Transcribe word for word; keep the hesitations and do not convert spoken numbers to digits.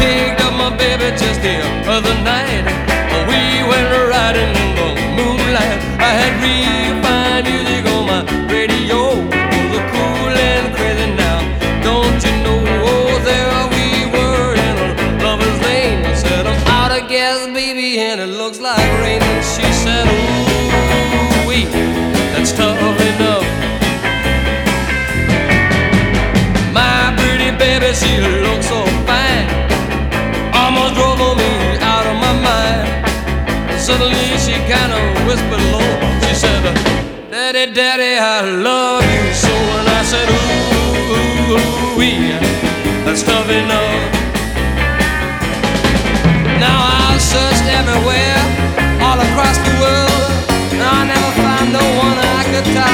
picked up my baby just the other night. We went riding in the moonlight. I had refined music on my radio. It was cool and crazy now. Don't you know, oh, there we were in a lover's lane. I said, I'm out of gas, baby, and it looks like rain. And she said, ooh, wee, that's tough enough. My pretty baby, she looks so fine, almost drove me out of my mind. Suddenly she kind of whispered low. She said, Daddy, Daddy, I love you so. And I said, ooh, ooh, ooh, wee, that's tough enough. Now I've searched everywhere, all across the world, and I never found no one I could tie